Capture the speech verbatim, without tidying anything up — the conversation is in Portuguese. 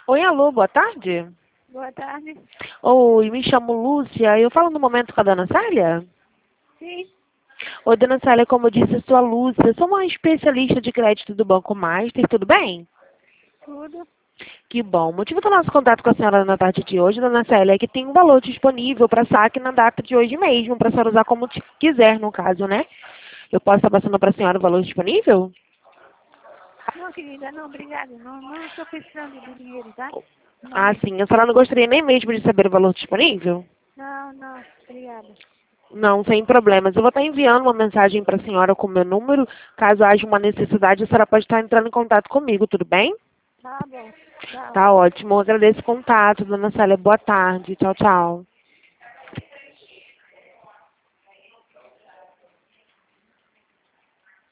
Oi, alô, boa tarde. Boa tarde. Oi, me chamo Lúcia. Eu falo no momento com a dona Célia? Sim, Oi, dona Célia, como eu disse, eu sou a Lúcia. Eu sou uma especialista de crédito do Banco Master. Tudo bem? tudo. Que bom. O motivo do nosso contato com a senhora na tarde de hoje, dona Célia, é que tem um valor disponível para saque na data de hoje mesmo, para a senhora usar como te- quiser, no caso, né? Eu posso estar passando para a senhora o valor disponível? Não, querida, não, obrigada. Não, não estou precisando de dinheiro, tá? Não Ah, mesmo. sim. A senhora não gostaria nem mesmo de saber o valor disponível? Não, não, obrigada. Não, sem problemas. Eu vou estar enviando uma mensagem para a senhora com o meu número. Caso haja uma necessidade, a senhora pode estar entrando em contato comigo, tudo bem? Tá bom, tchau. Tá ótimo. Eu agradeço o contato, dona Célia. Boa tarde. Tchau, tchau.